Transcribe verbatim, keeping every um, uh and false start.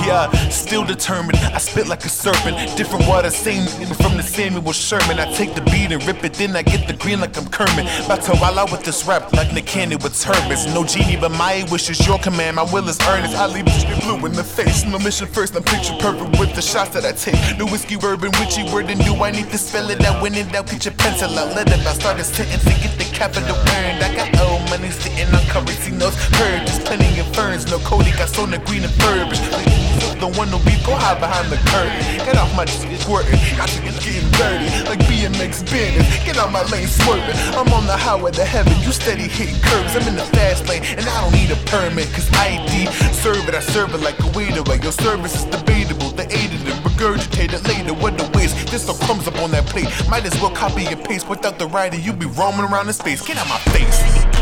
yeah, still determined. I spit like a serpent, different water, same from the Samuel Sherman. I take the beat and rip it, then I get the green like I'm Kermit. About to wild out with this rap like Nick Cannon with turbans. No genie, but my wish is your command. My will is earnest. I leave this shit blue in the face. No mission first, I'm picture perfect with the shots that I take. No whiskey, bourbon, witchy word, and do I need to spell it out? When in doubt, get your pencil out. Let it. I started sitting to get the capital earned. I got old money sitting on currency notes. Purge, there's plenty of ferns. No Cody got so green and furbished. Don't want no beef, go hide behind the curtain. Get off my squirting, I think it's getting dirty. Like B M X bandits, get out my lane swerving. I'm on the highway to heaven, you steady hitting curves. I'm in the fast lane, and I don't need a permit. Cause I D, serve it, I serve it like a waiter. Like your service is debatable, they aided and regurgitated later. What the waste, there's some crumbs up on that plate. Might as well copy and paste without the writing, you be roaming around in space. Get out my face.